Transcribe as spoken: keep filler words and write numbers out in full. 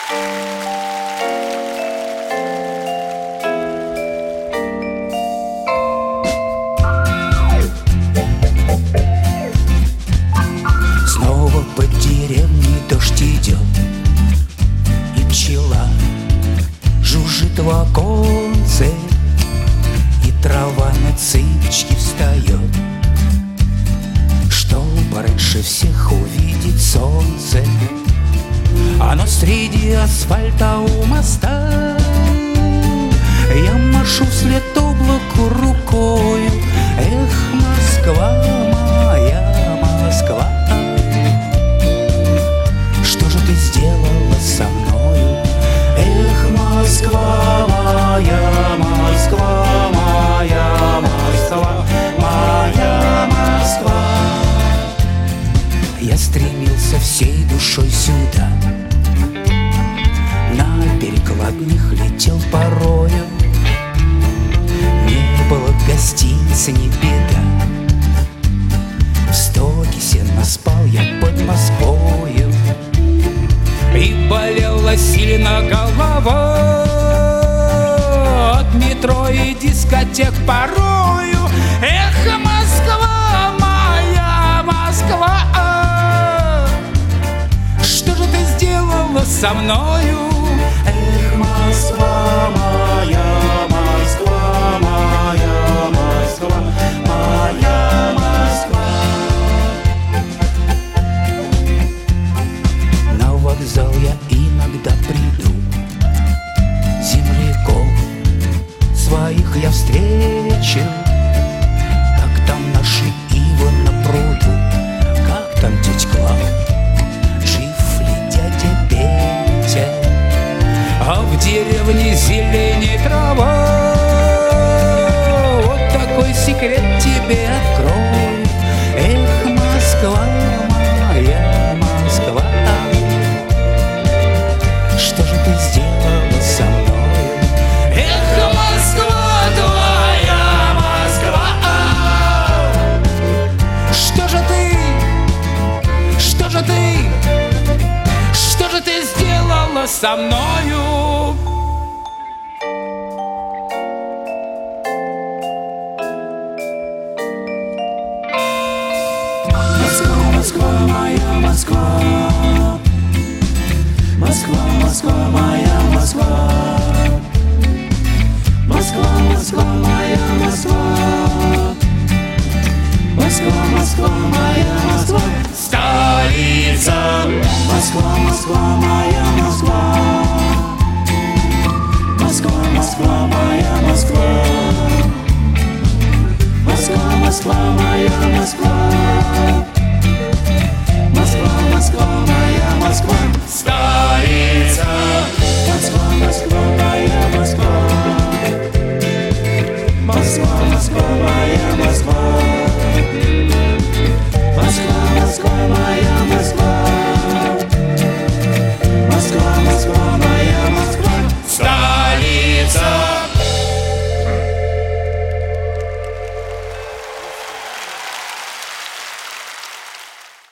Снова по деревне дождь идет, и пчела жужжит в оконце, и трава на цыпочки встает, чтобы раньше всех увидеть солнце. Оно среди асфальта у моста. Я машу вслед облаку рукою. Эх, Москва, моя Москва, что же ты сделала со мною? Эх, Москва, моя Москва, моя Москва, моя Москва. Я стремился всей душой сюда, на перекладных летел порою. Не было гостиницы, не беда, в стоге сено спал я под Москвою. И болела сильно голова от метро и дискотек порою. Эх, Москва, моя Москва, что же ты сделала со мною? Эх, Москва, моя Москва, моя Москва, моя Москва. На вокзал я иногда приду, земляков своих я встречу. Как там наши ивы на пруду, как там тетя Клава, жив ли дядя Петя? А в деревне зелени трава, вот такой секрет тебе открою. Эх, Москва, моя Москва, что же ты сделала со мною? Эх, Москва, твоя Москва, что же ты, что же ты, что же ты сделала со мною? Москва, Москва, моя Москва, Москва, Москва, моя Москва, Москва, Москва, моя Москва, Москва, Москва, моя Москва, столица. Москва, Москва, моя Москва, Москва, Москва, моя Москва, Москва, Москва, моя Москва.